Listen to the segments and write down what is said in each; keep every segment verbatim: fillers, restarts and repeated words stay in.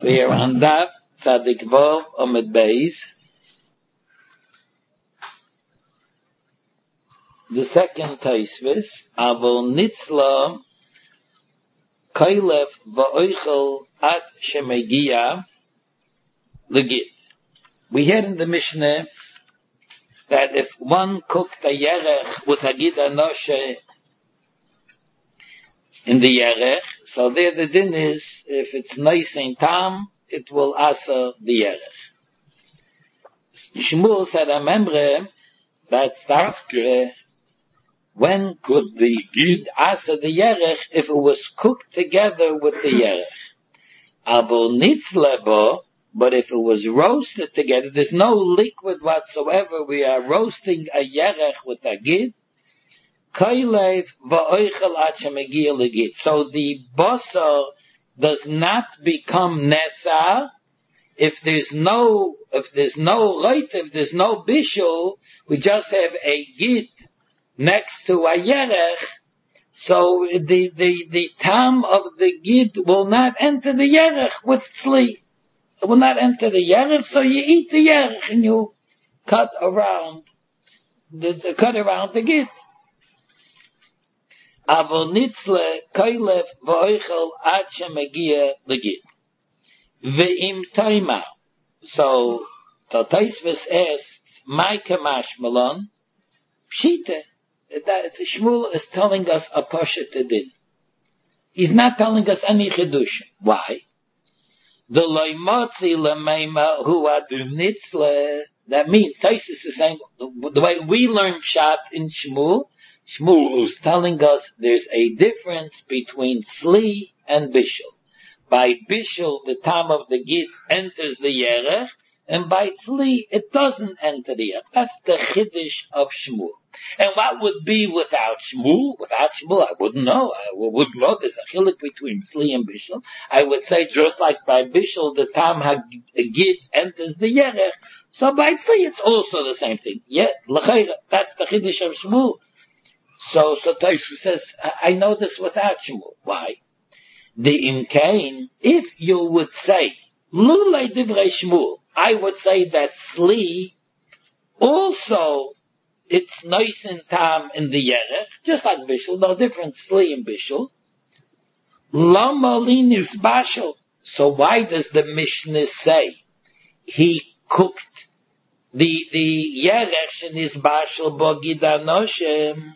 We are on Daf Tzadik Vov Amud Beis. The second Taisvis, Avol Nitzla Kailef Va'oichel At Shemegia Legit. We had in the Mishnah that if one cooked a yerech with a gid anoshe in the yerech, so there the din is, if it's nice in tam, it will asa the yerech. Shmuel said, I remember that Stavkre, when could the gid asa the yerech if it was cooked together with the yerech? Abo nitzlebo, but if it was roasted together, there's no liquid whatsoever, we are roasting a yerech with a gid, Kailev va'oichel at shemegia legit. So the basar does not become nesa if there's no, if there's no right, if there's no bishul, we just have a gid next to a yerech, so the, the, the tam of the gid will not enter the yerech with tzli. It will not enter the yerech, so you eat the yerech and you cut around, the, cut around the gid. Avol nitzle kailef va'oichel ad shemegia legit. Ve'im taima. So, the Taisvis asks, my kamash malon, pshita, that Shmuel is telling us a pasha din. He's not telling us any chidush. Why? The loimotzi lemeima hu adu nitzle, that means, Taisvis is saying, the way we learn pshat in Shmuel, Shmuel is telling us there's a difference between tzli and bishul. By bishul, the time of the gid enters the yerech, and by tzli, it doesn't enter the yerech. That's the chiddush of Shmuel. And what would be without Shmuel? Without Shmuel, I wouldn't know. I wouldn't know there's a chiluk between tzli and bishul. I would say just like by bishul, the time a gid enters the yerech, so by tzli, it's also the same thing. Yeah, l'chayra, that's the chiddush of Shmuel. So, so Taishu says, I know this without Shmuel. Why? The Imkain, if you would say, Lulei Divrei Shmuel, I would say that Sli, also, it's nice and tam in the Yerech, just like Bishul, no different Sli and Bishul. Lama Linis Bashal. So why does the Mishnah say, he cooked the, the Yerech in his Bashal Bogida Noshem,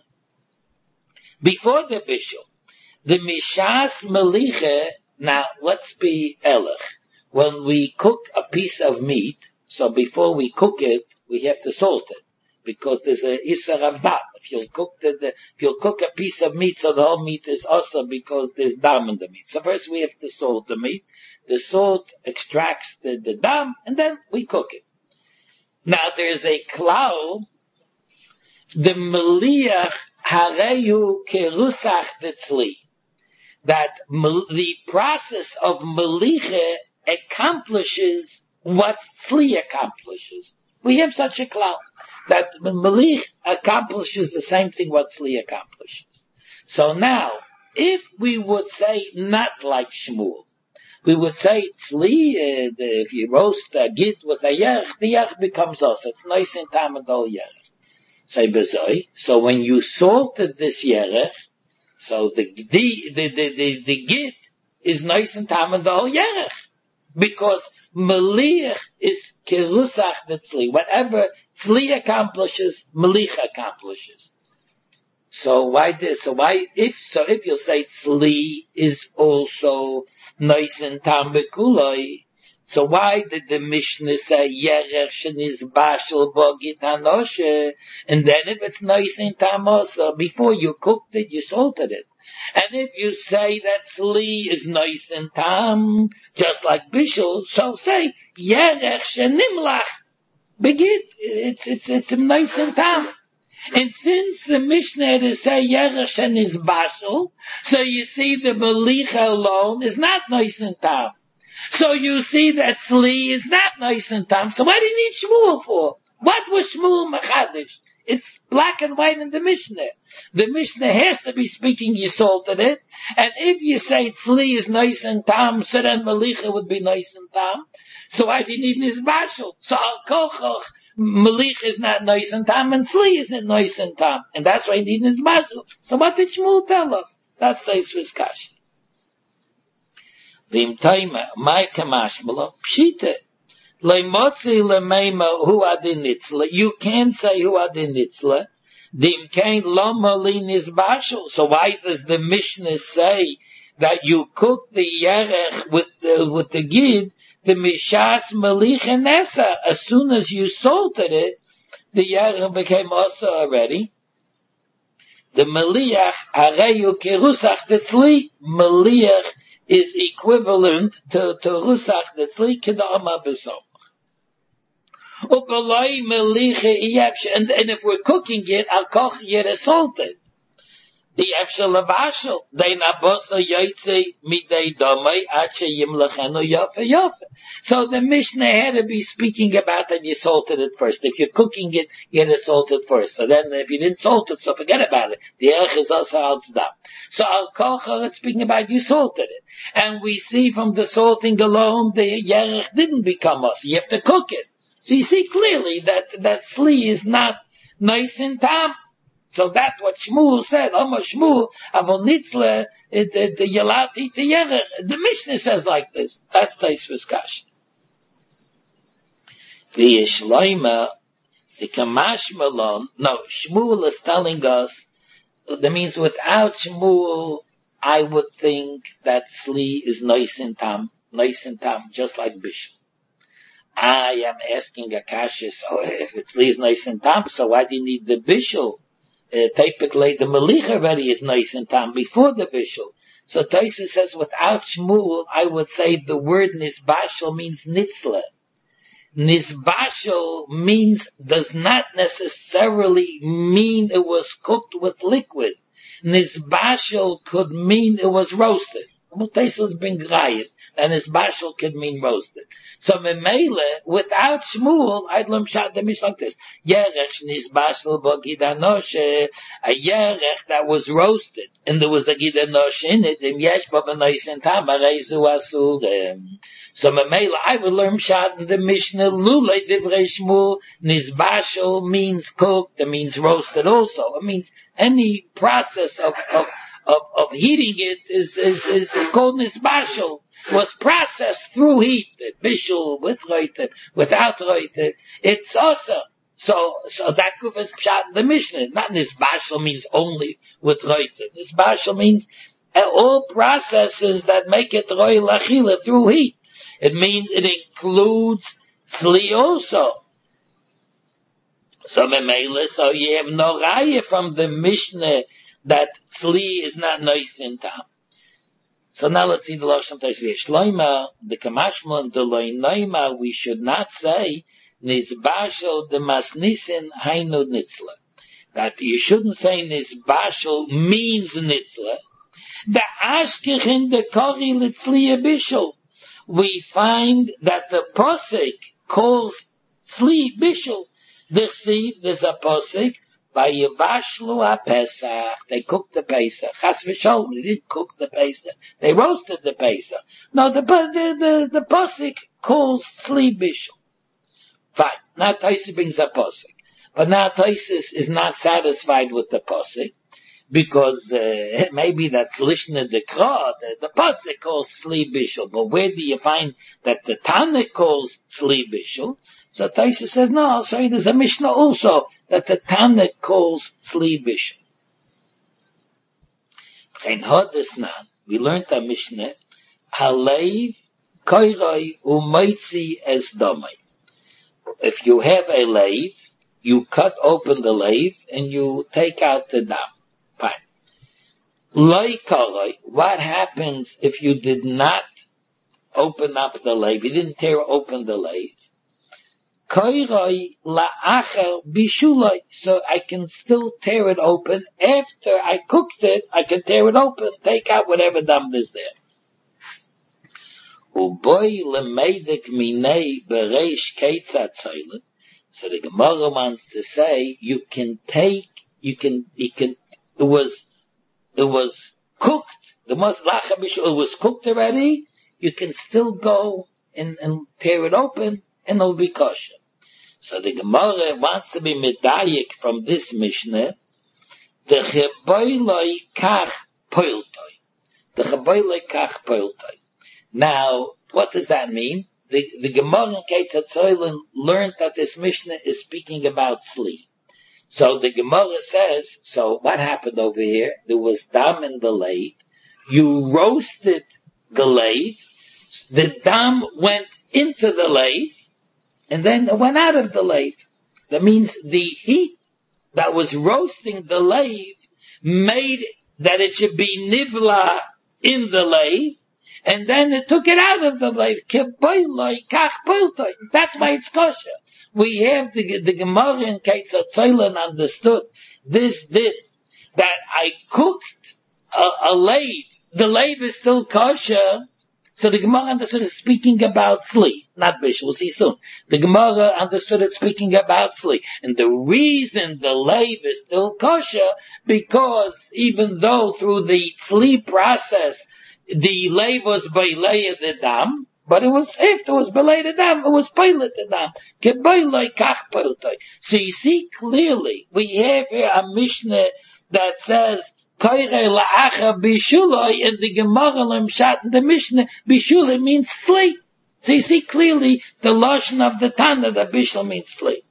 before the bishul, the mishas meliche, now let's be ehrlich. When we cook a piece of meat, so before we cook it, we have to salt it. Because there's a isar of dam. If you'll cook the, the, if you'll cook a piece of meat, so the whole meat is also because there's dam in the meat. So first we have to salt the meat. The salt extracts the, the dam, and then we cook it. Now there's a klal, the meliach, Hareyu kerusach detzli. That the process of meliche accomplishes what tzli accomplishes. We have such a cloud that melich accomplishes the same thing what tzli accomplishes. So now, if we would say not like Shmuel, we would say tzli, uh, if you roast a gid with a yerch, the yerch becomes also. It's nice and tam and all yerch. So when you salted this yerech, so the the the the, the, the git is nice and tam and all yerech, because meliach is kerusach the tzli. Whatever tzli accomplishes, melich accomplishes. So why this? So why if so if you say tzli is also nice and tam bekuloi? So why did the Mishnah say yerech sheniz bashal bogit hanoshe? And then if it's nice in tamosa, before you cooked it, you salted it. And if you say that tzli is nice in tam, just like bishul, so say yerech shenimlach begit. It's it's it's nice in tam. And since the Mishnah had to say yerech sheniz bashal, so you see the melicha alone is not nice in tam. So you see that tzli is not nice and tam. So what do you need Shmuel for? What was Shmuel machadish It's black and white in the Mishnah. The Mishnah has to be speaking you salted it, and if you say tzli is nice and tam, so then malicha would be nice and tam. So why do you need nisbashel? So al kochoch, malicha is not nice and tam, and tzli isn't nice and tam, and that's why you need nisbashel. So what did Shmuel tell us? That's the Yisrael's kash. V'im taima, my kamashmala, pshita. Leimotzi lemeima hu adin nitzla. You can't say hu adin nitzla. Dim kain loma li nizbashel. So why does the Mishnah say that you cook the yerech with the, with the gid, the mishas malich and nesa? As soon as you salted it, the yerech became also already. The maliach areyu kerusach tetzli. Maliach is equivalent to, to rusach tetzli kedama besom. And, and if we're cooking it, I'll koch yet salted. The efshel lavashel, they nabosa yaitze midei domei ache yimlechenu yafe yafe. So the Mishnah had to be speaking about that you salted it first. If you're cooking it, you had to salt it first. So then if you didn't salt it, so forget about it. The erech is also al tzedam. So al kocha, it's speaking about you salted it. And we see from the salting alone, the yerech didn't become us. You have to cook it. So you see clearly that, that sli is not nice and tam. So that's what Shmuel said. Omer Shmuel, avol nitzle, the yelati to yerech. The Mishnah says like this. That's Taisvus Kash. The Yishloima, the Kamash Malon, no, Shmuel is telling us, that means without Shmuel, I would think that sli is nice and tam, nice and tam, just like Bishul. I am asking Akasha, so if it's is nice and tam, so why do you need the bishul? Uh, typically, the malich already is nice and tam before the bishul. So Taisa says, without Shmuel, I would say the word nisbashel means nitzla. Nisbashel means, does not necessarily mean it was cooked with liquid. Nisbashel could mean it was roasted. Taisa's been grayes, and nisbashel could mean roasted. So Memele, without Shmuel, I'd learn shot the Mishnah like this. Yerech nisbashel bo gidanoshe, a yerech that was roasted, and there was a gidanoshe in it, im yesh bo b'nois and tam, areizu asur. So Memele, I would learn shot in the Mishnah, lule divrei Shmuel, nisbashel means cooked, it means roasted also. It means any process of, of, of, of heating it is, is, is, is called nisbashel. Was processed through heat, bishul, with roite, without roite. It's also, so, so that goof is pshat in the Mishnah. Not nisbashel means only with roite. Nisbashel means uh, all processes that make it roi lachila through heat. It means it includes tzli also. So memele, so you have no raya from the Mishnah that tzli is not nice in tam. So now let's see the Lashon Tashviyah Shloima, the Kamashmon, the Loinoima, we should not say, Nizbashel de Masnisin Hainu Nitzla. That you shouldn't say Nizbashel means Nitzla. The Ashkechin de Kori Litzliya Bishel. We find that the Posik calls Tzli Bishel. There's a Posik, by Yevashlu HaPesach, they cooked the Pesach. Chas v'sholom, they didn't cook the Pesach. They roasted the Pesach. No, the, the, the, the Posik calls Tzli Bishul. Fine. Now Taisa brings a Posik. But now Taisa is not satisfied with the Posik, because, uh, maybe that's Lishna Dekra, the, the Posik calls Tzli Bishul. But where do you find that the Tana calls Tzli Bishul? So Taisa says, no, I'll show you there's a Mishnah also, that the Tana calls Tzli Bishul. We learned a Mishnah, Halev Koiroi Umaitzi Es Domai. If you have a lave, you cut open the lave and you take out the dam. Fine. Loi Koiroi, what happens if you did not open up the lave? You didn't tear open the lave. Koiroi la'acher bishuloi. So I can still tear it open. After I cooked it, I can tear it open, take out whatever dam is there. Uboy lemedik minei bereish keitzat soile. So the Gemara wants to say, you can take, you can, you can, it was, it was cooked, the most lacha bishul, it was cooked already, you can still go and, and tear it open, and it'll be kosher. So the Gemara wants to be medayik from this Mishnah, the cheboiloi kach poiltoi. The cheboiloi kach poiltoi. Now, what does that mean? The, the Gemara in Ketzat Zoilin learned that this Mishnah is speaking about sleep. So the Gemara says, so what happened over here? There was dam in the lathe. You roasted the lathe. The dam went into the lathe, and then it went out of the lathe. That means the heat that was roasting the lathe made that it should be nivla in the lathe, and then it took it out of the lathe. That's why it's kosher. We have the, the Gemara in Ketzat Zoilin understood this did, that I cooked a, a lathe. The lathe is still kosher. So the Gemara understood it speaking about sleep, not bishul. We'll see soon. The Gemara understood it speaking about sleep. And the reason the lathe is still kosher, because even though through the sleep process, the lathe was beilei the dam, but it was, if it was beilei the dam, it was pilot the dam. Kebeilei kach piltoi. So you see clearly, we have here a Mishnah that says, Koire la'acha bishuloi, and the Gemara lemshat in the Mishnah, bishuloi means sleep. So you see clearly the lashon of the Tana that bishul means sleep.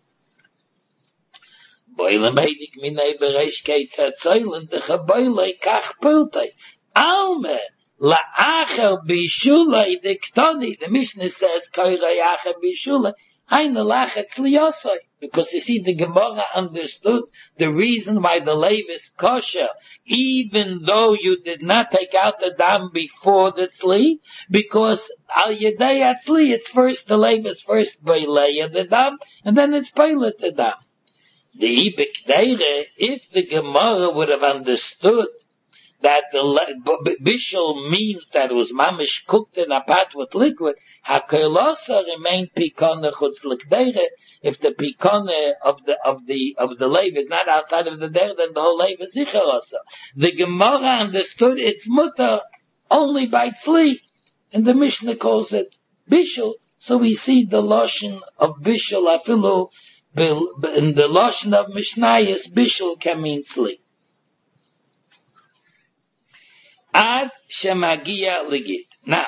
Boilem heidik minei bereish Ketzat Zoilin, the chaboiloi kach piltoi. Alme la'acha bishuloi, the ktoni, the Mishnah says, Koire la'acha bishuloi, haina lachetz liyosoi. Because you see, the Gemara understood the reason why the lathe is kosher, even though you did not take out the dam before the tzli, because al yedei atzli, it's first, the lathe is first beilei the dam, and then it's pilot the dam. The ibikdeire, if the Gemara would have understood that the bishul means that it was mamish cooked in a pot with liquid, hakoilasa remained pikone chutz l'kdeire. If the pikone of the of the of the lathe is not outside of the der, then the whole lathe is zicher also. The Gemara understood its mutter only by tzli, and the Mishnah calls it bishul. So we see the lashon of bishul afilu, in the lashon of Mishnayos, bishul can mean tzli. Ad shemagia legit. Now,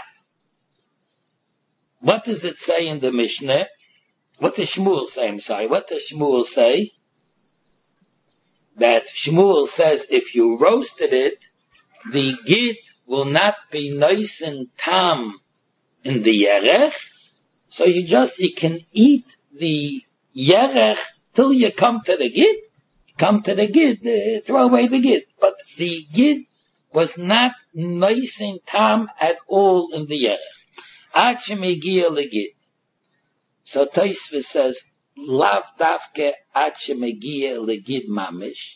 what does it say in the Mishnah? What does Shmuel say? I'm sorry. What does Shmuel say? That Shmuel says if you roasted it, the gid will not be nice and tam in the yerech. So you just, you can eat the yerech till you come to the gid. Come to the gid, uh, throw away the gid. But the gid was not nice and tam at all in the yerech. Ad shemegia legid. So Tosfos says, lav davke ad shemegia legid mamish,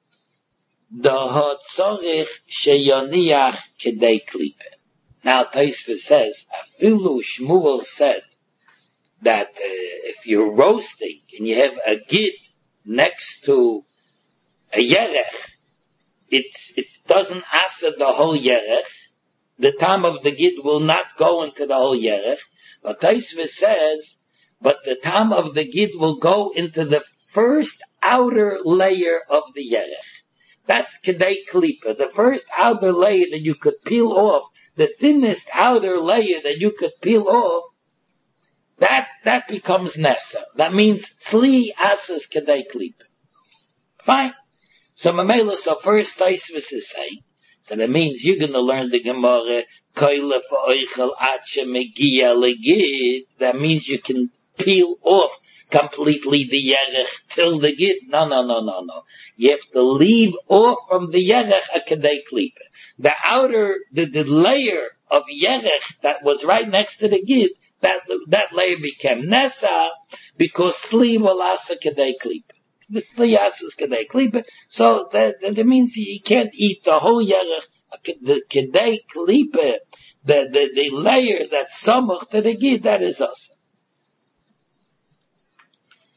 da tzorich sheyoniach kedei klipe. Now Tosfos says, afilu Shmuel said that uh, if you're roasting and you have a gid next to a yerech, it it doesn't answer the whole yerech. The time of the gid will not go into the whole yerech. But Tosfos says, but the time of the gid will go into the first outer layer of the yerech. That's kedei klipa, the first outer layer that you could peel off, the thinnest outer layer that you could peel off. That that becomes nesa. That means tzli asas kedei klipa. Fine. So Mamela, so first Tosfos is saying, so that means you're going to learn the Gemara, koile fa'oichel ad shemegia legid. That means you can peel off completely the yerech till the gid. No, no, no, no, no. You have to leave off from the yerech a kedei klipa. The outer, the, the layer of yerech that was right next to the gid, that that layer became nesa because sli will asa kedei klipa. The sli asas kedei klipa. So that, that means you can't eat the whole yerech, the kedei klipa, the, the, the layer that's samuch to the gid, that is asa.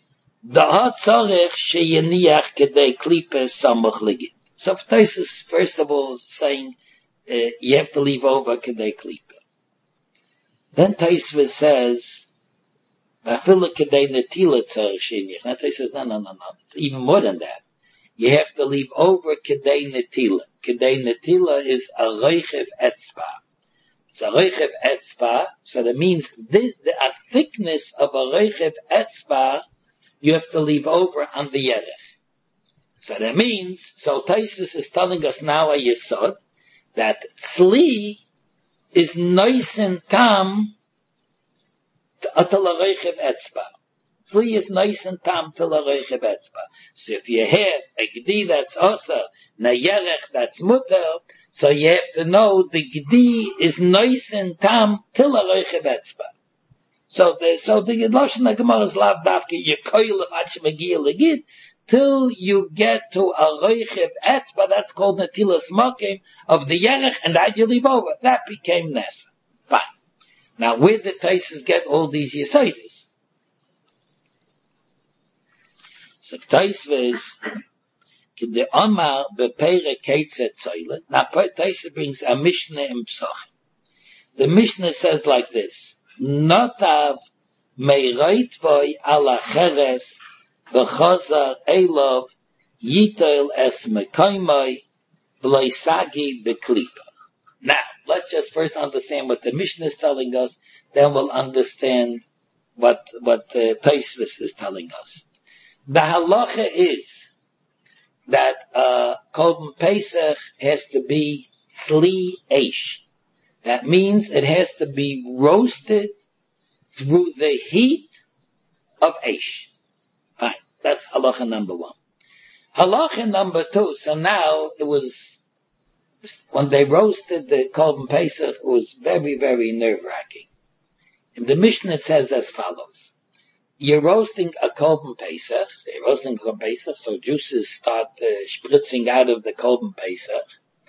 Da tzarech sheyeniach kedei klipa samach legit. So Tosfos first of all saying uh, you have to leave over kedei klipa. Then Tosfos says afilu kedei netila tzarech sheyeniach. Now Tosfos says no no no no. It's even more than that. You have to leave over kedei netila. Kedei netila is a reichev etzba. It's a reichev etzba, so that means this, the a thickness of a reichev etzba you have to leave over on the yerech. So that means, so Tosfos is telling us now a yesod, that tzli is nice and tam till a reichev etzba. Tzli is nice and tam till a reichev etzba. So if you have a gdi that's osa, na yerech that's mutter, so you have to know the gdi is nice and tam till a reichev etzba. So the, so the Lashon HaGemara is lav dafke yekoil of Achmagia legit, till you get to a reichev etzba, that's called netilas makim of the yerech, and that you leave over. That became nesa. Fine. Now where did Tosfos get all these yesodis? So Tosfos, the Omar bepere ketzet zoyle. Now Tosfos brings a Mishnah in Psachim. The Mishnah says like this: Notav meireitvoi ala cheres v'chazar elov yitoil es mekoimoi v'loisagi b'klipa. Now, let's just first understand what the Mishnah is telling us, then we'll understand what what uh, Tosfos is telling us. The halacha is that uh, Korban Pesach has to be tzli eish. That means it has to be roasted through the heat of eish. Fine. That's halacha number one. Halacha number two. So now it was, when they roasted the Korban Pesach, it was very, very nerve-wracking. In the Mishnah it says as follows. You're roasting a Korban Pesach. You're roasting a Korban Pesach, so juices start uh, spritzing out of the Korban Pesach.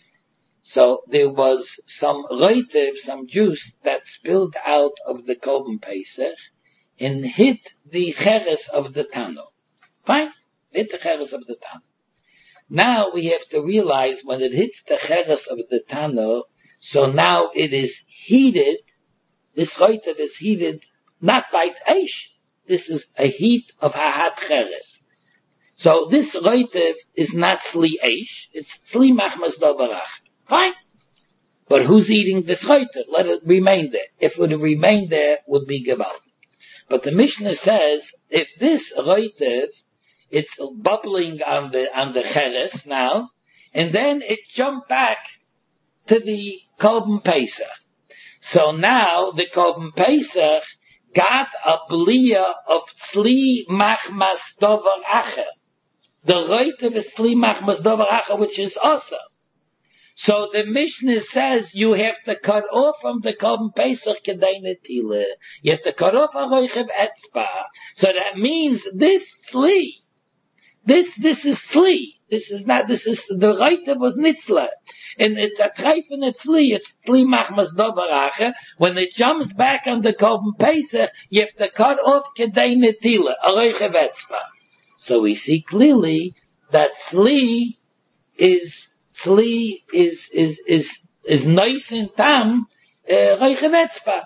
So there was some reitiv, some juice that spilled out of the Korban Pesach and hit the cheres of the Tano. Fine? Hit the cheres of the Tano. Now we have to realize when it hits the cheres of the Tano, so now it is heated, this reitiv is heated not by eish. This is a heat of hahat cheres. So this reitiv is not tzli eish, it's tzli machmas dovarach. Fine. But who's eating this reitiv? Let it remain there. If it would have remained there, it would be gewalt. But the Mishnah says, if this reitiv, it's bubbling on the, on the cheres now, and then it jumped back to the Korban Pesach. So now the Korban Pesach got a bliya of tzli machmas dovar acher. The reitiv is tzli machmas dovar acher, which is awesome. So the Mishnah says you have to cut off from the Korban Pesach kedei netila. You have to cut off a reichev etzba. So that means this tzli, this this is tzli. This is not. This is the reichev was nitzla, and it's a treif in a tzli. It's tzli machmas dovaracha. When it jumps back on the Korban Pesach, you have to cut off kedei netila, a reichev etzba. So we see clearly that tzli is. Tzli is, is, is, is nice and tam, reichev etzba.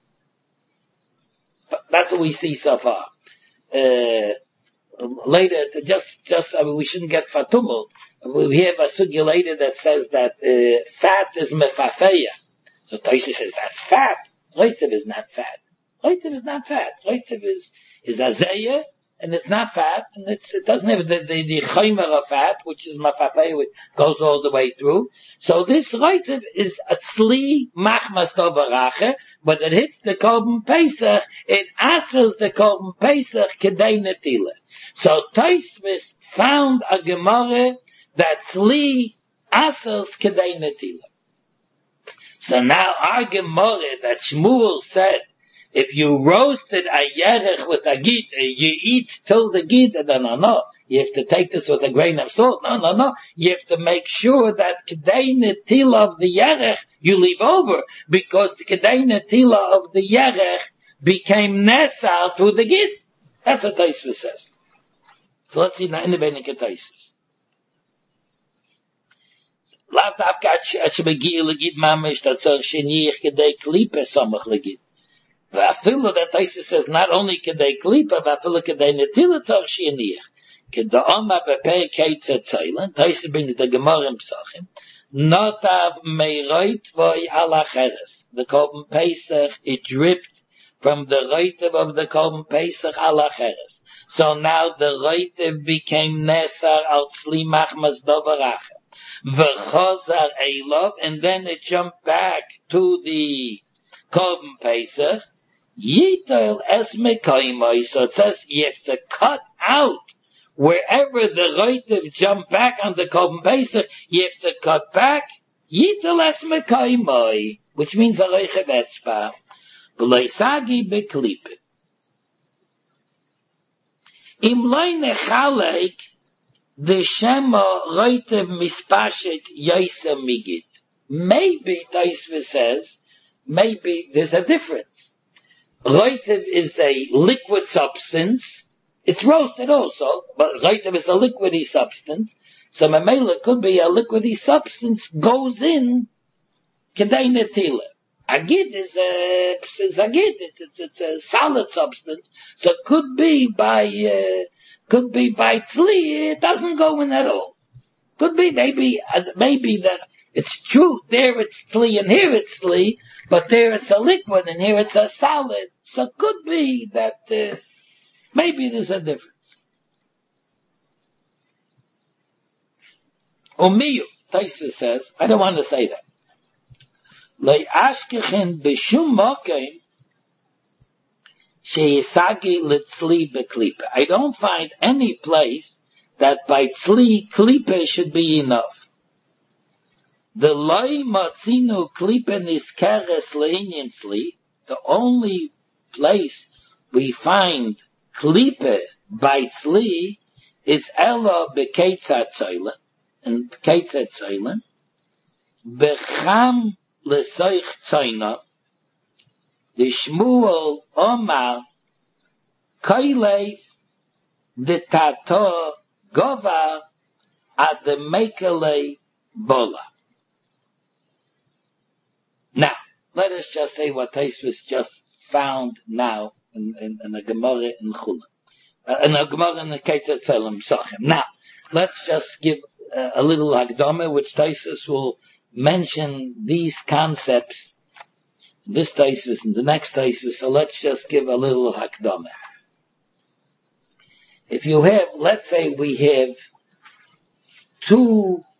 That's what we see so far. Uh, later, just, just, I mean, we shouldn't get fatumul. We have a sugya later that says that, uh, fat is mefafeya. So Tosfos says that's fat. Reichev is not fat. Reichev is not fat. Reichev is, is azeya, and it's not fat, and it's, it doesn't have the, the, the chaymer of fat, which is mafafei, which goes all the way through. So this reitiv is a tzli machmas dovarache, but it hits the Korban Pesach, it asers the Korban Pesach kedei netila. So Tosfos found a Gemara that tzli asers kedei netila. So now our Gemara that Shmuel said, if you roasted a yerech with a git, you eat till the git, no, no, no. You have to take this with a grain of salt. No, no, no. You have to make sure that kedei netila of the yerech you leave over, because the kedei netila of the yerech became nesal through the git. That's what Tosfos says. So let's see now in the Benike Taisus. Laat afka at shebegi legit mamish that tzor sheniach kedei klipa samach legit. Vafilu that Taisus says not only kedei klipa, vafilu kedei netila tzor sheniach. Kedei oma bepei keitze tzoylen. Taisus brings the Gemara in Psachim. Notav meiroit voy ala cheres. The Korban Pesach, it dripped from the roitev of the Korban Pesach ala cheres. So now the roitev became nesar al tzli machmas dovarach. V'chozar elov, and then it jumped back to the Korban Pesach. Yitol es mekoymoi. So it says you have to cut out wherever the roitev jumped back on the Korban Pesach. You have to cut back. Yitol es mekoymoi, which means a reichev etzpa. V'leisagi beklipe. Im loy nechalek the Shema roitev mispashet yaisa migit. Maybe Taisva says, maybe there's a difference. Roitev is a liquid substance. It's roasted also, but roitev is a liquidy substance. So mamela could be a liquidy substance goes in kedei netila. Agid is a, is agid. It's, it's, it's a solid substance. So it could be by, uh, could be by tzli, it doesn't go in at all. Could be maybe, uh, maybe that it's true, there it's tzli and here it's tzli, but there it's a liquid and here it's a solid. So it could be that, uh, maybe there's a difference. Umiyu, Taisa says, I don't want to say that. Lei ashkechin b'shum mokein sheyisagi litzli beklipa. I don't find any place that by tzli klipa should be enough. The loy matzinu klipa niskeres leinyan tzli, the only place we find klipa by tzli is ella bekeitzat tzoylen, and bekeitzat tzoylen, becham lesoich tzoyna, the Shmuel Omar Koilei the Tato Gova at the Mekele Bola. Now, let us just say what Taisvus just found now in, in, in the Gemara in Chula. Uh, in the Gemara in the Ketzat Tzelem Sachem. Now, let's just give uh, a little Hakdama, which Taisvus will mention these concepts, this Taisvus and the next Taisvus, so let's just give a little Hakdama. If you have, let's say we have two,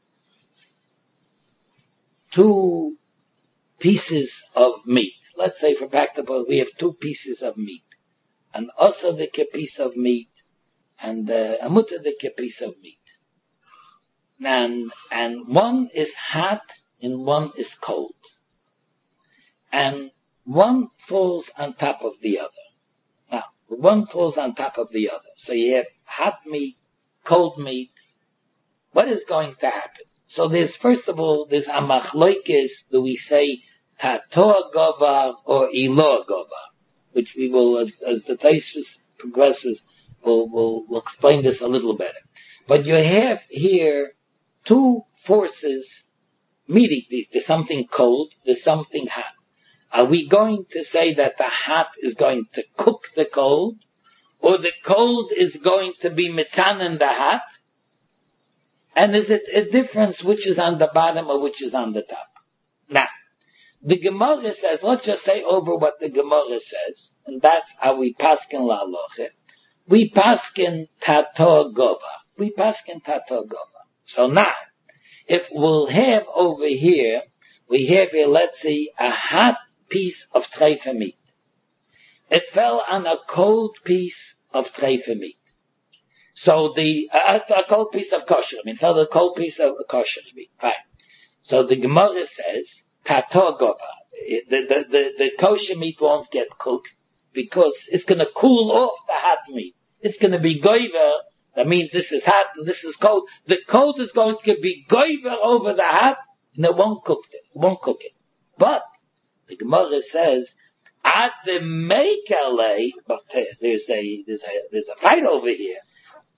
two pieces of meat. Let's say for practical, we have two pieces of meat. An osadike piece of meat and uh, a mutadike piece of meat. And, and one is hot and one is cold. And one falls on top of the other. Now, one falls on top of the other. So you have hot meat, cold meat. What is going to happen? So there's, first of all, there's a machloikis, do we say tatoa govar or ilo govar, which we will, as, as the Taisvus progresses, we'll, we'll, we'll explain this a little better. But you have here two forces meeting. There's something cold, there's something hot. Are we going to say that the hot is going to cook the cold, or the cold is going to be mitzan in the hot? And is it a difference which is on the bottom or which is on the top? Now, the Gemara says, let's just say over what the Gemara says, and that's how we paskin la halacha. We paskin tato gova. We paskin tato gova. So now, if we'll have over here, we have here, let's see, a hot piece of treifa meat. It fell on a cold piece of treifa meat. So the, uh, a cold piece of kosher meat, fell on a cold piece of kosher meat. Fine. So the Gemara says, tato gova. The, the, the, the kosher meat won't get cooked because it's going to cool off the hot meat. It's going to be goiver. That means this is hot and this is cold. The cold is going to be goiver over the hot and it won't cook it. It won't cook it. But the Gemara says, at the mekele, but uh, there's a, there's a, there's a fight over here.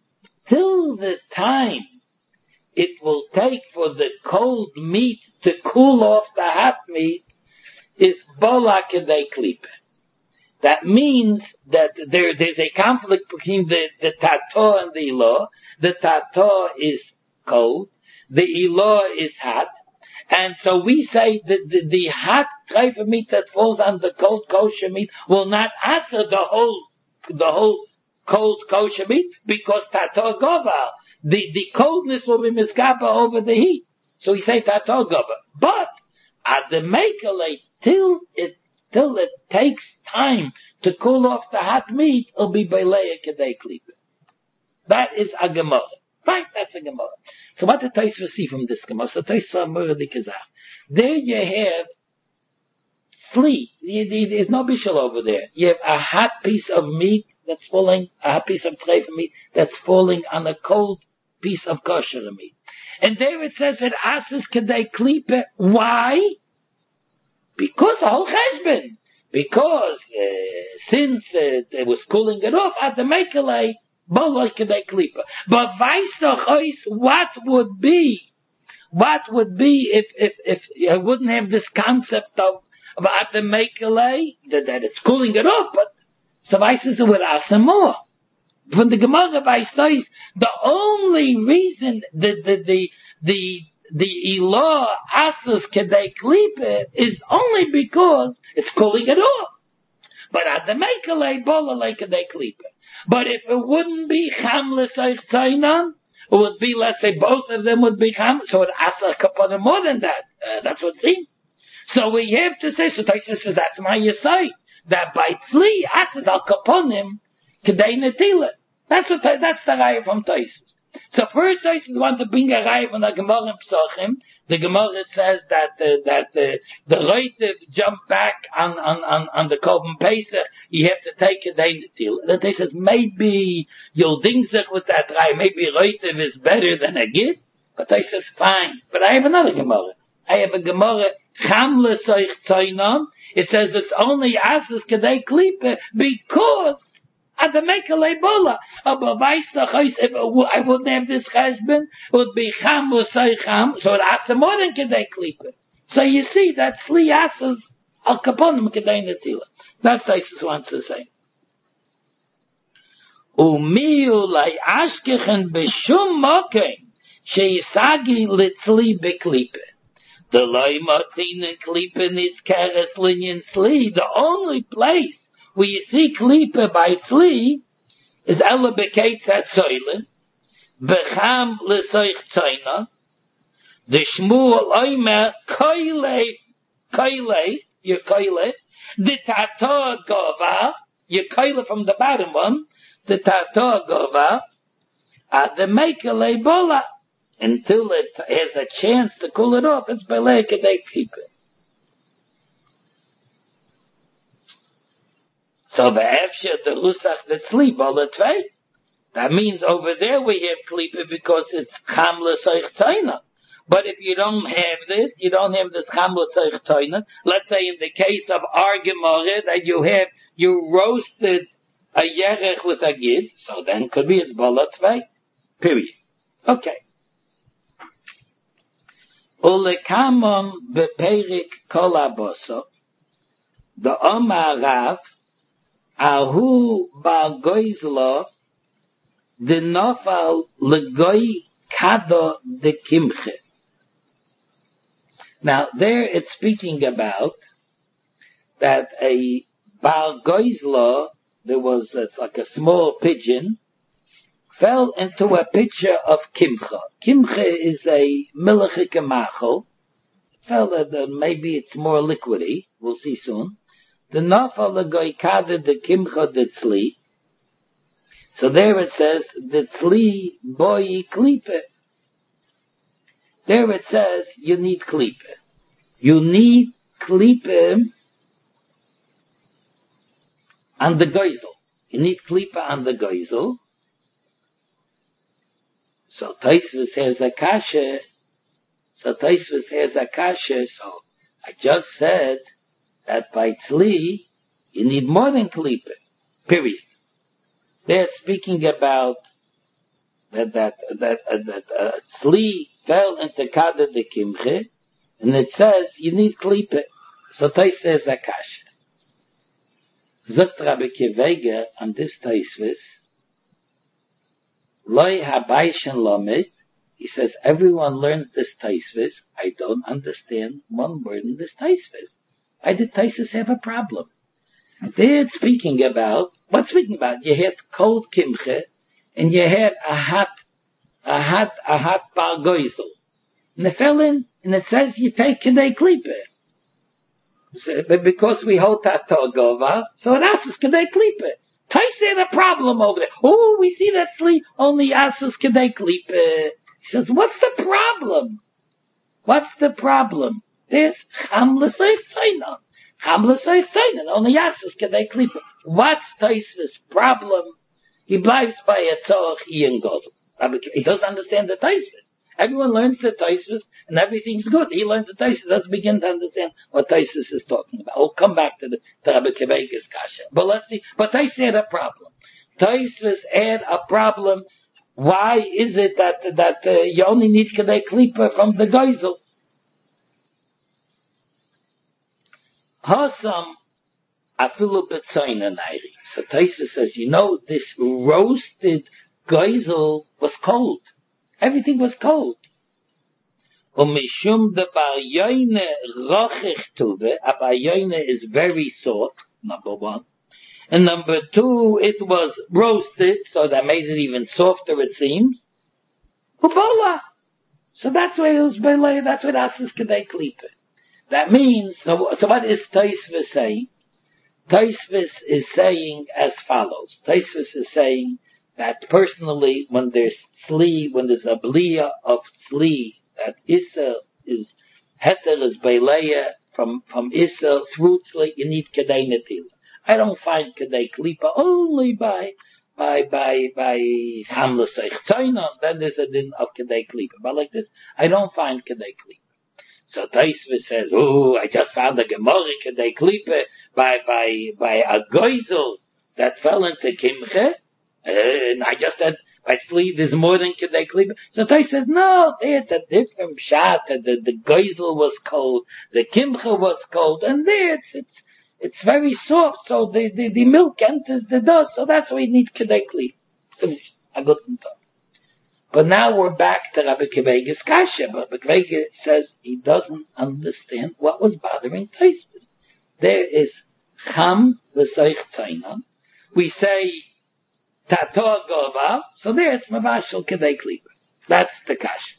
till the time it will take for the cold meat to cool off the hot meat is bola kedei klipa. That means that there, there's a conflict between the, the tato and the ilah. The tato is cold, the ilah is hot, and so we say that the, the hot treifa meat that falls on the cold kosher meat will not answer the whole, the whole cold kosher meat because tato goval. The, the coldness will be miskapa over the heat. So we say tato goval. But at the makele, till it till it takes time to cool off the hot meat, it'll be Beleya Kedei Klipa. That is a Gemara. Right, that's a Gemara. So what the Tosfos see from this Gemara? So Tosfos Amora the Kazach. There you have sli. There's no bishul over there. You have a hot piece of meat that's falling, a hot piece of treifa meat that's falling on a cold piece of kosher meat. And there it says that Asas Kedei Klipa. Why? Because the whole cheshbon. Because uh, since uh, it was cooling it off, at the Mekelei, Boloi Kedei Klipa. But weißt doch euch, what would be, what would be if, if, if you wouldn't have this concept of, of at the Mekelei, that, that it's cooling it off, but so weißt es with Asa more. From the Gemara weißt euch, the only reason the, the, the, the, the ilah asas kedei klipa is only because it's cooling it off. But at the mekelei bola like kedei klipa. But if it wouldn't be cham l'seich tzainan, it would be, let's say, both of them would be cham, so it asa kaponim more than that. Uh, that's what it seems. So we have to say, so Tosfos says, that's my yesai, that by tzli asas al kaponim kedei netila. That's what, that's the raya from Tosfos. So first Tosfos want to bring a raya from the Gemara in Pesachim. The Gemara says that uh, that uh, the Reutev jump back on on on, on the Korban Pesach. You have to take a day deal. Then they says maybe you'll ding sich with that raya. Maybe Reutev is better than a gid. But they says fine. But I have another Gemara. I have a Gemara Cham l'soich tzainan. It says it's only asas kedei klipa because at the Mekelei Bola. Aber weißt doch, if I wouldn't have this cheshbon, it would be cham l'soich cham, so it has more than kedei klipa. So you see, that's sli asas al kaponim kedei netila. That's what Tosfos wants to say. Umi ulai ashkechen b'shum mokein sheisagi litzli beklipa. The loy motzin and klipa nis keres linyan sli. The only place where you see klipa by tzli is ela bekeitz at soile, becham l'soich tzayna, the shmuel oimer koile, koile, you koile, the tato gova, you koile from the bottom one, the tato gova, at the mekelei bola, until it has a chance to cool it off, it's belei kedei klipa. So the Efshe, the Rusach, the Tzli, all the two. That means over there we have Klipa because it's Cham l'soich tzayna. But if you don't have this, you don't have this Cham l'soich tzayna. Let's say in the case of our Gemara that you have, you roasted a yerech with a gid, so then could be it's Bola Tvei. Period. Okay. Ulekamon beperik kol aboso. The Omar Rav, Ahu bal goizlo, the nofal legoy kado de kimche. Now there it's speaking about that a bal goizlo, there was it's like a small pigeon, fell into a pitcher of kimcha. Kimcha is a milchike machel. Fell uh, maybe it's more liquidy. We'll see soon. The nafal legoikada the kimcha the tzli. So there it says the tzli boy klipe. There it says you need klipe. You need klipe on the geisel. You need klipe on the geisel. So Tosfos has a kasha. So Tosfos has a kasha. So I just said that by tzli, you need more than klipa. Period. They're speaking about that that that uh, that uh, Tzli fell into Kada de Kimche, and it says you need klipe. So Tais says Akasha. Zogt Rabbi Kivega on this Taisvis, Loi habayshen lomit. He says everyone learns this Taisvis. I don't understand one word in this Taisvis. Why did Taisus have a problem? They're speaking about, what's speaking about? You had cold kimche, and you had a hot, a hot, a hot bar goizel. And it fell in, and it says you take kedei klipe. So, but because we hold that gova, so it asks kedei klipe. Taisus had a problem over there. Oh, we see that sleep only asks kedei klipe. He says, what's the problem? What's the problem? There's cham l'seich tzainon. Cham l'seich tzainon. Only asks kedei klipe. What's Taisvis' problem? He bleibt by a tzorach iyan godel. He doesn't understand the Taisvis. Everyone learns the Taisvis and everything's good. He learns the Taisvis, doesn't begin to understand what Taisvis is talking about. We'll come back to the to Rabbi Kivega's kasha. But let's see. But Taisvis had a problem. Taisvis had a problem. Why is it that that uh, you only need kedei klipa from the geisel? Hasam afilu betzayin anayri. So Taisa says, you know, this roasted geisel was cold. Everything was cold. Umishum de baryoine rochich tuve. A baryoine is very soft, number one. And number two, it was roasted, so that made it even softer, it seems. Ubola. So that's why it was belay, that's what asks kedei klipa. That means, so, so what is Taisvis saying? Taisvis is saying as follows. Taisvis is saying that personally, when there's tzli, when there's a bliyah of tzli, that Issa is, heter is beleya from, from Issa through tzli, you need kedei netila. I don't find kedei klipa only by, by, by, by cham l'seich tzainon. Then there's a din of kedei klipa. But like this, I don't find kedei klipa. So Taisvis says, oh, I just found a Gemara kedei klipa by, by, by a geisel that fell into kimche. And I just said, by sleep is more than kedei klipa. So Taisvis says, no, there's a different shot. The, the geisel was cold, the kimche was cold, and there it's, it's, it's very soft, so the, the, the milk enters the dust, so that's why we need kedei klipa. Finished. I got them done. But now we're back to Rabbi Kivega's kasha. Rabbi Kivega says he doesn't understand what was bothering Taisvis. There is cham l'seich tzainon. We say tato gova, so there's mavashel kedei klipa. That's the kasha.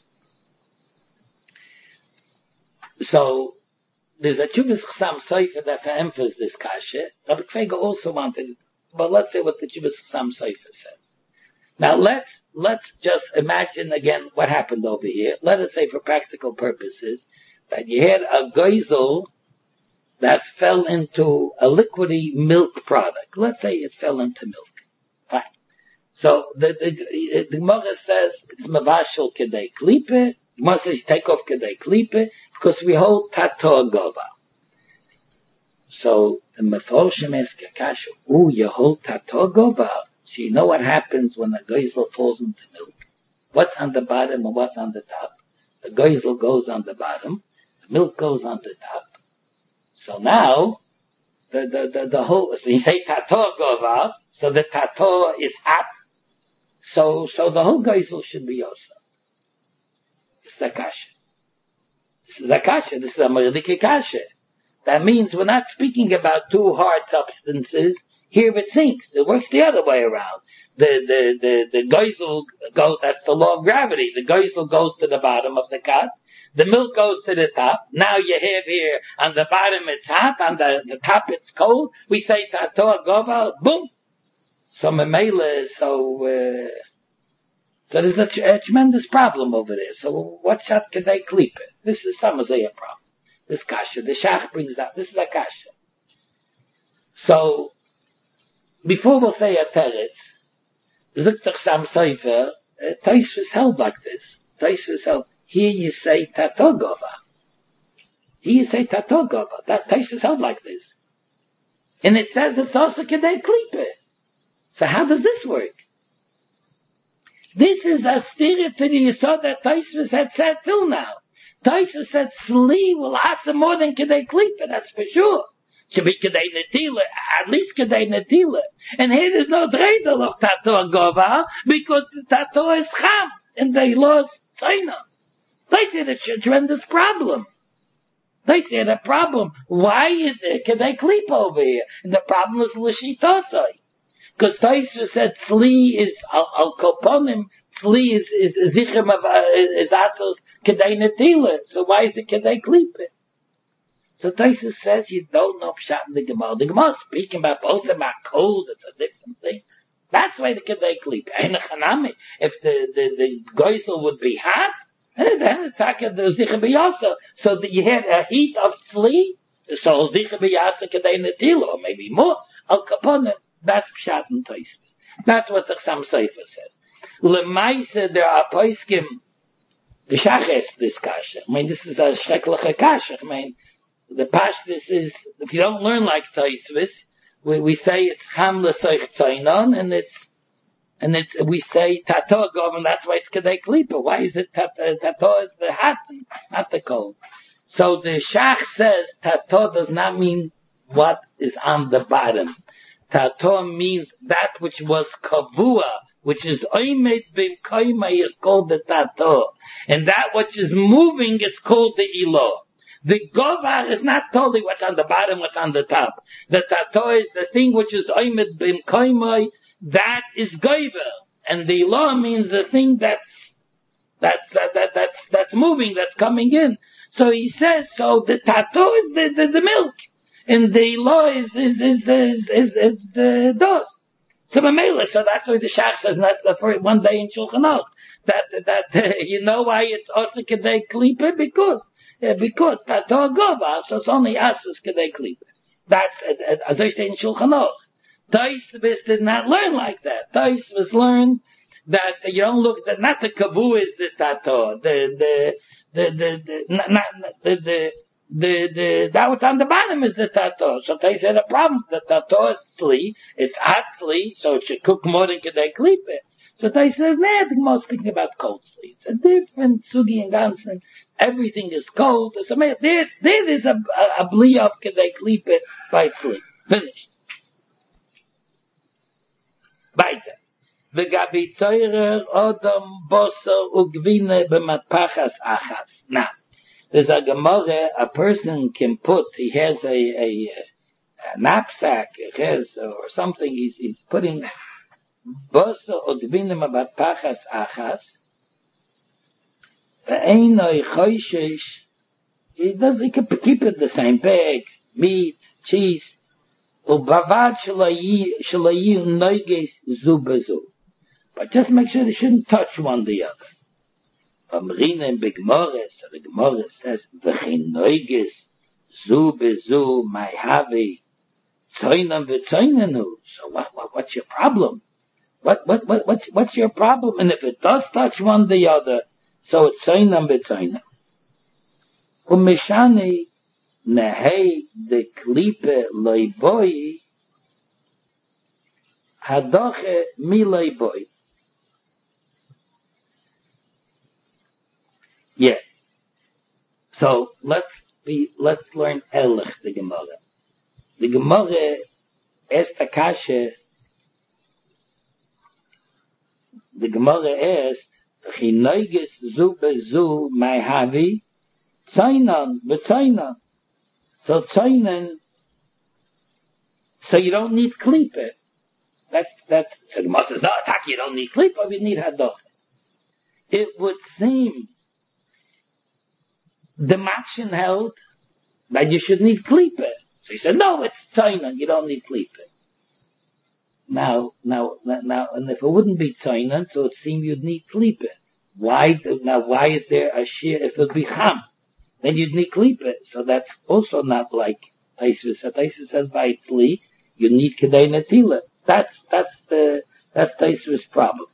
So there's a Chuvas Chasam Sofer that emphasizes this kasha. Rabbi Kivega also wanted it, but let's say what the Chuvas Chasam Sofer says. Now let's let's just imagine again what happened over here. Let us say for practical purposes that you had a geisel that fell into a liquidy milk product. Let's say it fell into milk. Fine. So the the, the Gemara says it's mavashel kedei klipe. The Gemara says you take off kedei klipe because we hold tato gova. So the Meforshim ask Akasha, ooh, you hold tato gova. So you know what happens when a geisel falls into milk? What's on the bottom and what's on the top? The geisel goes on the bottom, the milk goes on the top. So now, the, the, the, the whole, so you say tato gova, so the tato is hot, so, so the whole geisel should be also. It's the kasha. This is the kasha, this is a meridike kasha. That means we're not speaking about two hard substances. Here it sinks. It works the other way around. The, the, the, the geisel goes, that's the law of gravity. The geisel goes to the bottom of the cut. The milk goes to the top. Now you have here, on the bottom it's hot, on the, the top it's cold. We say tato gova, boom. So memela, so, uh, so there's a, a tremendous problem over there. So what shot can they klipa? This is some Isaiah problem. This kasha, the shach brings that. This is a kasha. So, before we'll say a teretz, Zuktach Sam Sofer, Taisvis held like this. Taisvis held, here you say tato gova. Here you say tato gova. That Taisvis held like this. And it says it's also kedei klipa. So how does this work? This is a stira to the Yisod that Tosfos had said till now. Tosfos said Sli will asa more than Kedei Klipa, that's for sure. Should be Kedei Netila, at least Kedei Netila. And here there's no dreidel of Tato Gova, because the Tato is Cham, and they lost Zaina. They said it's a tremendous problem. They said a problem. Why is there Kedei Klipa over here? And the problem is L'shitosai. Because Tosfos said Tzli is al, al koponim, Tzli is is zichem of is asos kedei netila. So why is it kedei klipa? So Tosfos says you don't know pshat in the Gemara. The Gemara is speaking about both of my code. It's a different thing. That's why the kedei klipa. Ein chanami. If the the the geisel would be hot, then it's like the zichem b'yasa. So that you had a heat of Tzli, so zichem b'yasa kedei netila, or maybe more al koponim. That's Pshat and Tosfos. That's what the Chassam Sofer says. Lemaisa, there are Poskim, the Shach this kasha. I mean, this is a Sheklecha kasha. I mean, the Pashtus is, if you don't learn like Tosfos, we, we say it's Cham L'Soich Tzainon, and it's, and it's, we say Tato Gov, and that's why it's Kedei Klipa. Why is it Tato? Tato is the hot, not the cold. So the Shach says Tato does not mean what is on the bottom. Tato means that which was kavua, which is oimed bim koimai is called the tato. And that which is moving is called the ilo. The govar is not totally what's on the bottom, what's on the top. The tato is the thing which is oimed bim koimai, that is goiver. And the ilo means the thing that's, that's, that, that, that's, that's moving, that's coming in. So he says, so the tato is the, the, the milk. And the law is, is, is, is, is, is the dust. So so that's why the Shach says, and that's the first one day in Shulchan Aruch. That, that, uh, you know why it's also Kedei Klipa? Because, uh, because Tato Gova, so it's only Asus Kedei Klipa. That's, uh, as I say in Shulchan Aruch. Tosfos did not learn like that. Tosfos learned that you don't look, that not the Kavu is the Tato, the, the, the, the, the, not, not, the, the, The, the, that what's on the bottom is the tato. So they said the problem, the tato is sli, it's hot sli, so it should cook more than Kedei Klipa. So they said, nah, I think most speaking about cold sli. It's a different sugi and gansen. Everything is cold. So there, there is a, a, a bli of Kedei Klipa by sli. Finished. Weiter. The gabi teurer odom boso ugvine b'matpachas achas. Now, there's a Gemara, a person can put, he has a, a, a knapsack, he has, or something, he's, he's putting boso odvinim abat pachas achas, einoi choishish, he does, he can keep it the same bag, meat, cheese, ubavad shalayi, shalayi noiges zubazu. But just make sure they shouldn't touch one the other. Amrina in Bigmore, so the Gemara says, V'chein noiges, zu bezu, my havi, tzoinam v'tzoinanu. So what, what, what's your problem? What, what, what, what's, what's your problem? And if it does touch one the other, so it's tzoinam v'tzoinam. Umishani, nehei de klipe loiboi, hadoche mi loiboi. Yeah. So let's be, let's learn Ehrlich, the Gemara. The Gemara asked Akasha, the Gemara asked, Chinoiges zu bezu my havi, tzainan, b'tzainan. So tzainan, so you don't need klipa. That's, that's, so the Gemara says, no, Taki, you don't need klipa, you need hadoch. It would seem the Makshin held that you should need klipa. So he said, no, it's tzainan, you don't need klipa. Now, now, now, and if it wouldn't be tzainan, so it seemed you'd need klipa. Why, now why is there a shear if it would be cham? Then you'd need klipa. So that's also not like Tosfos. Tosfos says by tzli, you need kedei netila. That's, that's the, that's Tosfos' problem.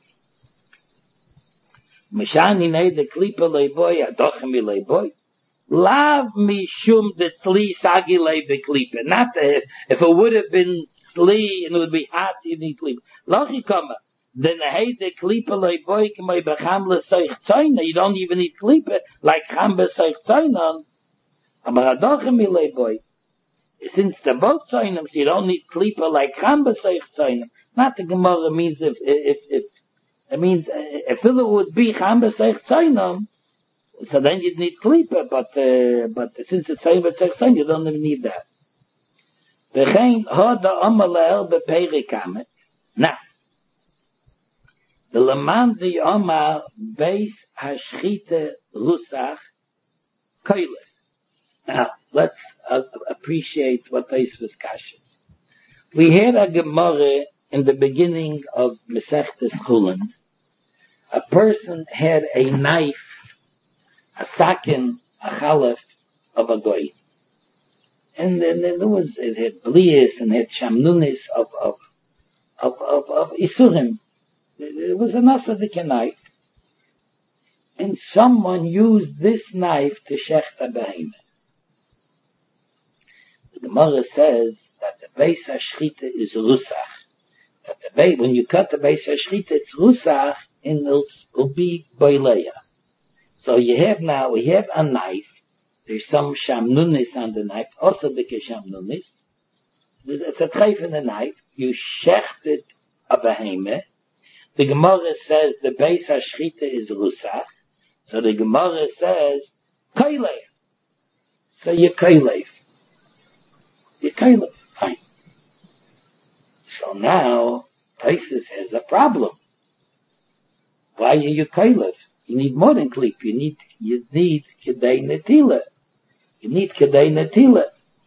Mishani nei de klipa leiboy, adochem leiboy. Lav mishum de tzli sagi leibe klipa. Not the, if it would have been tzli and it would be hot, you need klipa. Lachi kama. Then hey the klipa loy boy k'may bechamle soich tzayna. You don't even need klipa like chambe soich tzayna. Aber adochem loy boy. Since the both tzaynim, you don't need klipa like chambe soich tzayna. Not the Gemara means if if if it means if it would be chambe soich tzayna, so then you'd need klipa. But uh, but since it's chambe soich tzayna, you don't even need that. V'chein hoda amalel bepeiri kamet. Now. The Laman the Omar Beis Hashchite Rusach Koile. Now, let's uh, appreciate what Tosfos kashes. We had a Gemara in the beginning of Masechtes Chulin. A person had a knife, a sakin, a chalef of a goy. And then there was, it had blias and had shamnunis of, of, of, of, of isurim. It was a nasadik knife. And someone used this knife to shecht a behemoth. The Gemara says that the Beis HaShchita is rusach. That the Beis, when you cut the Beis HaShchita, it's rusach and it'll, it'll be boileya. So you have now, we have a knife. There's some shamnunis on the knife, also the shamnunis. It's a treif in the knife. You shechted a behemoth. The Gemara says the Beis HaShchita is rusach. So the Gemara says, kailef. So you kailef. You kailef. Fine. So now, Tosfos has a problem. Why are you kailef? You need more than klip. You need, you need kedei netila. You need kedei netila.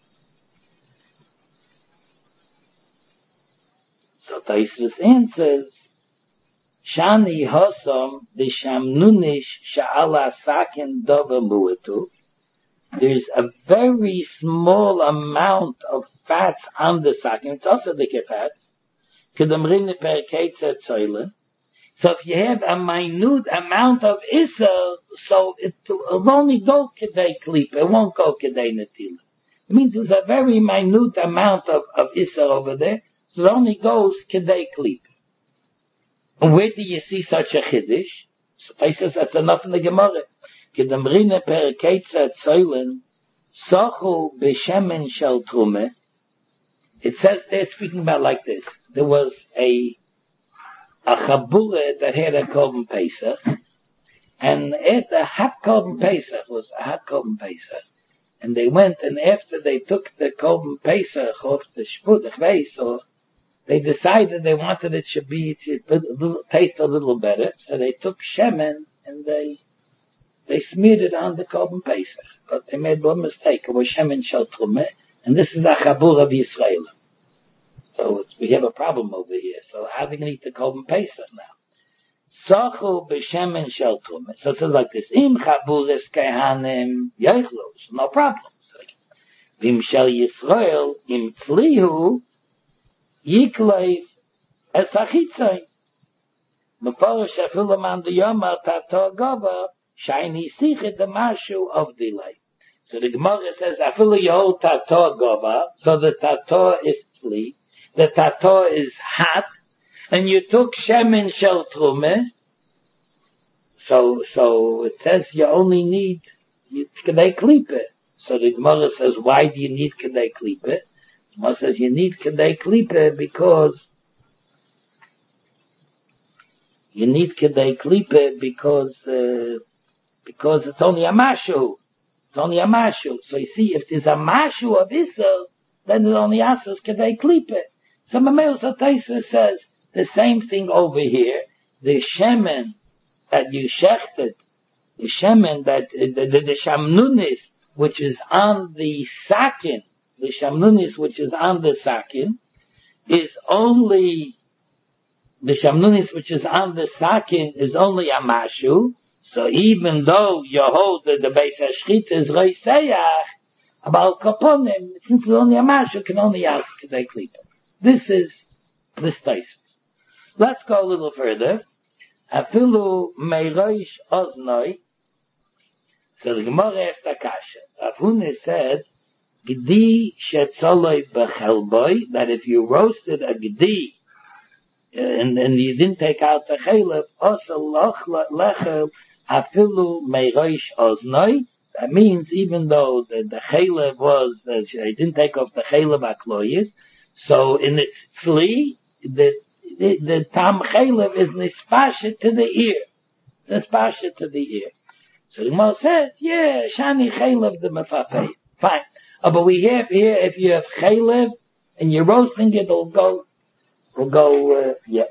So Tosfos answers, Shani Hosam the Shamnunish Sha'ala Sakin Dova Muetu. There's a very small amount of fats on the sakin. It's also the fats. Kedamrin per Ketzer Zoyle. So if you have a minute amount of Issa, so it will only go Kedei Klip. It won't go Kedei Netila. It means there's a very minute amount of, of Issa over there, so it only goes Kedei Klip. And where do you see such a chiddush? So I says that's enough in the Gemara. Kedamrine per Ketzer Zoylen, Sochu b'shemen shel trume. It says they're speaking about like this. There was a a chabura that had a korban pesach, and after a hot korban pesach was a hot korban pesach, and they went and after they took the korban pesach off the shput, the chveis, or they decided they wanted it should be, it should taste a little better, so they took shemen and they, they smeared it on the korban pesach. But they made one mistake. It was shemen shel trumeh, and this is a chabur of Yisrael. So it's, we have a problem over here. So how are they going to eat the korban pesach now? Sochu b'shemen shel trumeh. So it's like this. Im chaburis kehanim yochlos. No problem. Vim shel Yisrael im tzlihu Yikleif es achitzay. Meforish afilu man diyomar tato gova shiny sichet the mashu of delay. So the Gemara says afilu yehol tato gova, so the tato is tzli, the tato is hot, and you took shemen shel trume. So so it says you only need kedei klipe. So the Gemara says, why do you need kedei klipe? Gemara says you need kedei klipe because you need kedei klipe because uh, because it's only a mashu. It's only a mashu. So you see, if there's a mashu of Isser, then it only asks kedei klipe. So Mamel Sataisu says the same thing over here. The shemen that you shechted, the shemen that the, the, the shamnunis which is on the sakin, the shamnunis which is on the sakin, is only, the shamnunis which is on the sakin is only a mashu. So even though you hold that the Beis HaShchita is reiseyach, about kaponim, since it's only a mashu, can only ask kedei klipa. This is this Tosfos. Let's go a little further. Afilu meirosh oznoi. So the Gemara asked a kasha. Rav Huna said, Gdi shetzoloi bechelboi, that if you roasted a gdi and, and you didn't take out the chaylev, also loch lechel afilu meirosh oznoi. That means even though the, the chaylev was, uh, I didn't take off the chaylev akloyis, so in its tzli, the, the, the tam chaylev is nispashet to the ear. It's nispashet to the ear. So the Gemara says, yeah, shani chaylev the mefafei. Fine. Oh, but we have here, if you have chaylev, and you're roasting it, it'll go, it'll go, uh, yeah.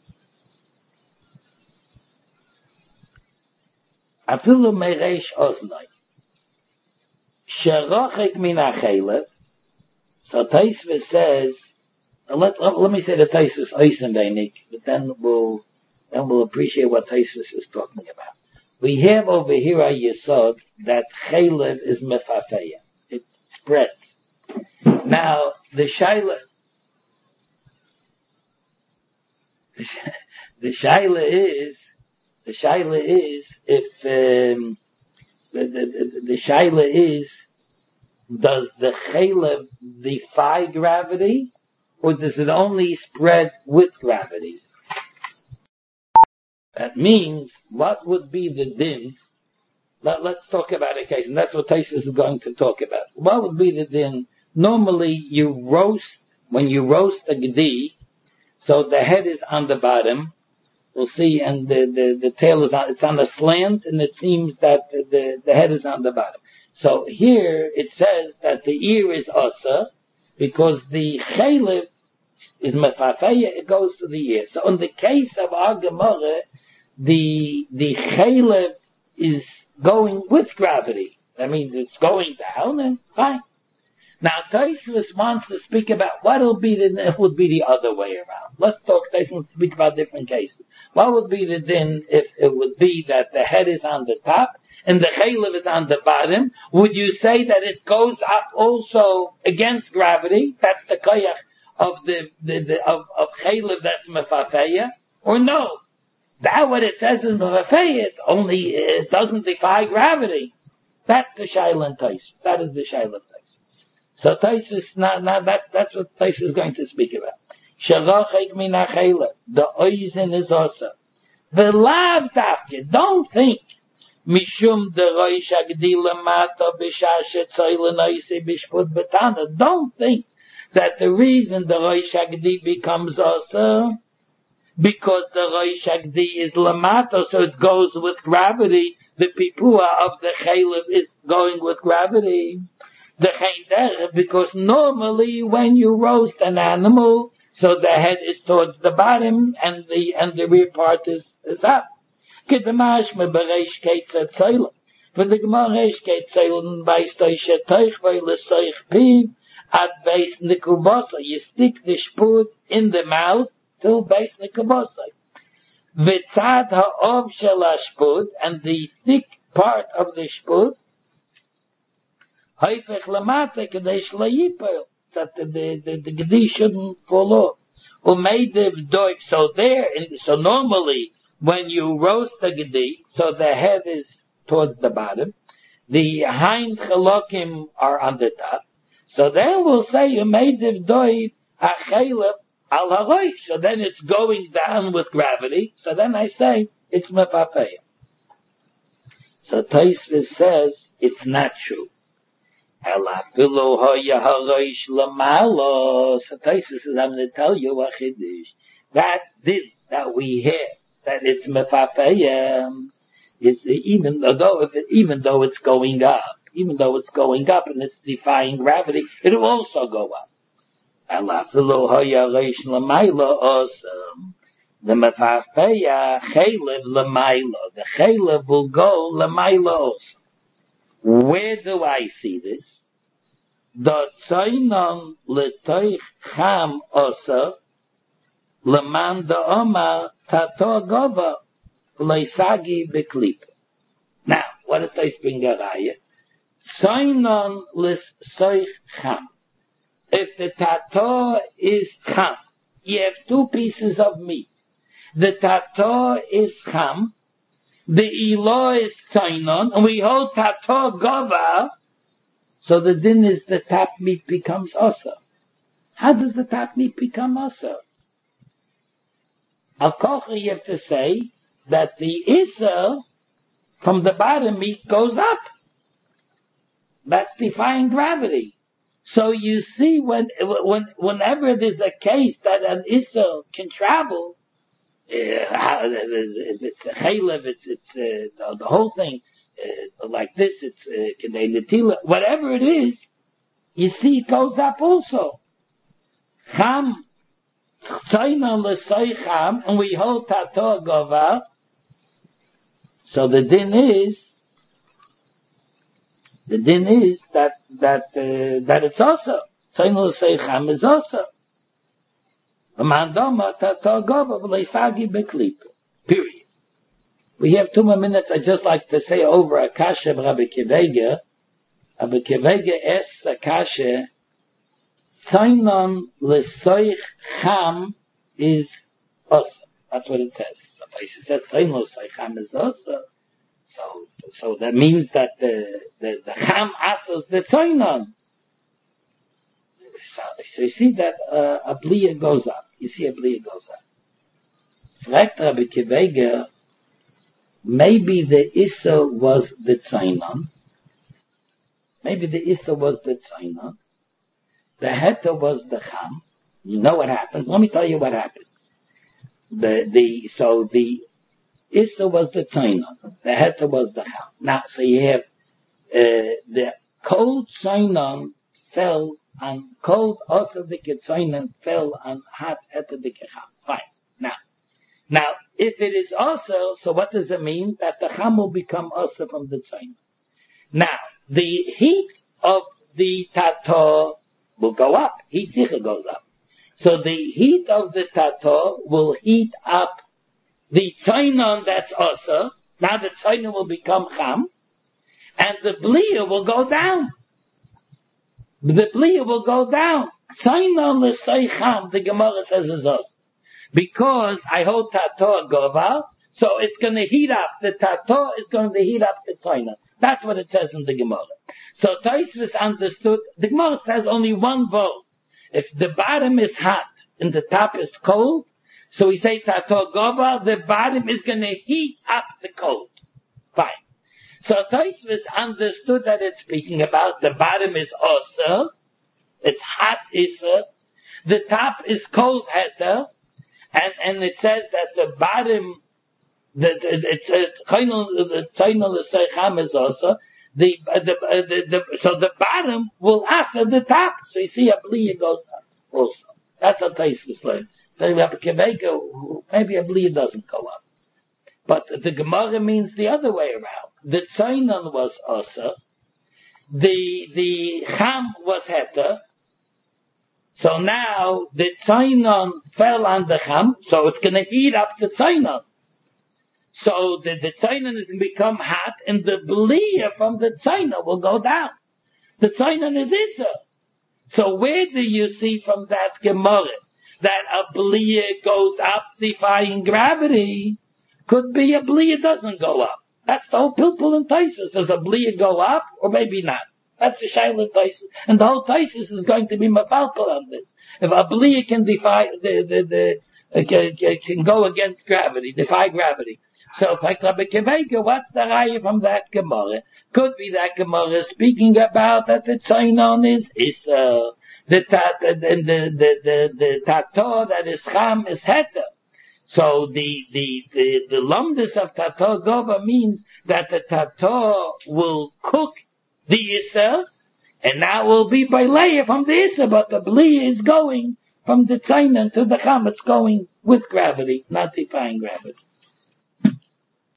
Afilu meiresh oznoi. Sherochek min ha-chaylev. So Taisva says, let, let, let me say the Taisva's oisenbeinik, but then we'll, then we'll appreciate what Taisva is talking about. We have over here a yesod that chaylev is mefafeya. It spreads. Now, the shaila, the shaila is, the shaila is, if, um, the, the, the, the shaila is, does the chaylev defy gravity, or does it only spread with gravity? That means, what would be the din? Let, let's talk about a case, and that's what Taisus is going to talk about. What would be the din? Normally, you roast, when you roast a gedi, so the head is on the bottom, we'll see, and the, the, the tail is on, it's on the slant, and it seems that the, the, the head is on the bottom. So here, it says that the ear is asa, because the chaylev is mefafeya, it goes to the ear. So in the case of our Gemara, the, the chaylev is going with gravity. That means it's going down, and fine. Now, Taisvus wants to speak about what will be the, it would be the other way around. Let's talk, Taisvus speak about different cases. What would be the din if it would be that the head is on the top and the chaylev is on the bottom? Would you say that it goes up also against gravity? That's the koyach of the, the, the of, of chaylev that's mefafeya? Or no? That what it says is mefafeya, it only, it doesn't defy gravity. That's the shayla Taisvus. That is the shayla. So Taisvus, now, now that's, that's what Taisvus is going to speak about. Sharachek min ha-chaylev. The oizen is also. V'lav tafke. Don't think. Mishum de roish agdi lemata b'shashe tzoyle noise b'shput betana. Don't think that the reason the roish agdi becomes also because the roish agdi is lemata, so it goes with gravity. The pipua of the chaylev is going with gravity. The chayder, because normally when you roast an animal, so the head is towards the bottom and the and the rear part is, is up. Kedemash me bereish keitze tzoyle. For the Gemara reish keitze tzoyle beis toishe toich v'ile soich piv at beis nekubosa. You stick the shput in the mouth till beis nekubosa. V'tzad ha'ov shel ha'shput, and the thick part of the shput Haifech lamate kadesh layipel, that the the the, the gedi shouldn't fall off. Umeidev doik. So there, in, so normally when you roast the gedi, so the head is towards the bottom, the hind chalokim are on the top. So then we'll say umeidev doik hachaylev al haroish. So then it's going down with gravity. So then I say it's mefafeya. So Taisvus says it's not true. Ela filo hoya haroish lamalo. So Taisus says, I'm going to tell you a chiddush. That did, that we have, that it's mefafeya, is even though, if it, even though it's going up, even though it's going up and it's defying gravity, it will also go up. Ela filo hoya haroish lamalo awesome. The mefafeya chaylev lamailo. The chaylev will go lamailo also. Where do I see this? The tzainon letoich cham osa leman da oma tato gova leisagi beklip. Now, what does this bring a raya? Tzainon lesoich cham. If the tato is cham, you have two pieces of meat. The tato is cham, the ilo is tzainon, and we hold tato gova, so the din is the top meat becomes asa. How does the top meat become asa? Al kocha, you have to say that the Issa from the bottom meat goes up. That's defying gravity. So you see, when, when, whenever there's a case that an Issa can travel, uh, if it's a chaylev, it's, it's, uh, the whole thing, uh, like this, it's, uh, Kedei Netila, whatever it is, you see it goes up also. Cham, Tzayna l'soy cham, and we hold tato gova. So the din is, the din is that, that, uh, that it's also. Tzayna l'soy cham is also. Period. We have two more minutes. I'd just like to say over a kasha of Rabbi Kivega. Rabbi Kivega asks a kasha, Tzainon l'soich cham is also. That's what it says. So if it says Tzainon l'soich cham is also, so, so that means that the, the, the cham asks the Tzainon. So, so you see that uh, a bliya goes up. You see a bliya goes up. Fragt Rabbi Kivega, maybe the Issa was the Tzainon. Maybe the Issa was the Tzainon. The Heta was the Cham. You know what happens. Let me tell you what happens. The, the, so the Issa was the Tzainon. The Heta was the Cham. Now, so you have, uh, the cold Tzainon fell on cold also the Tzainon fell on hot Heta the Cham. Fine. Now, now, if it is also, so what does it mean? That the Cham will become also from the Tzainon. Now, the heat of the Tato will go up. Heat Zicha goes up. So the heat of the Tato will heat up the Tzainon that's also. Now the Tzainon will become Cham. And the Bliya will go down. The Bliya will go down. Tzainon l'say Cham, the Gemara says is also. Because I hold Tato Gova, so it's going to heat up. The Tato is going to heat up the Tzainon. That's what it says in the Gemara. So Tosfos understood, the Gemara says only one vote. If the bottom is hot and the top is cold, so we say Tato Gova, the bottom is going to heat up the cold. Fine. So Tosfos understood that it's speaking about the bottom is Osa, it's hot Issa, the top is cold Heta, and, and it says that the bottom The, the, it's, it's, the Tzainon l'soich cham is also, the, the, the, the, so the bottom will answer the top. So you see a bliya goes up also. That's a Tosfos learn. So you have a Kivega, maybe a bliya doesn't go up. But the Gemara means the other way around. The Tzainon was also, the, the cham was heta, so now the Tzainon fell on the cham, so it's gonna heat up the Tzainon. So the, the Tzainon is going to become hot, and the Bliya from the Tzainon will go down. The Tzainon is Issa. So where do you see from that Gemara that a Bliya goes up defying gravity? Could be a Bliya doesn't go up. That's the whole Pilpul and Tosfos. Does a Bliya go up, or maybe not? That's the Shaila and Tosfos. And the whole Tosfos is going to be Mafalpul on this. If a Bliya can defy, the, the, the, uh, can, can go against gravity, defy gravity. So, like Rabbi Kivega, what's the raya from that Gemara? Could be that Gemara speaking about that the Tzainon is Issa, the tat, the the the the, the Tato that is Cham is Heta. So the the the the lumdus of Tato Gova means that the Tato will cook the Issa, and that will be by layer from the Issa, but the Bliya is going from the Tzainon to the Cham. It's going with gravity, not defying gravity.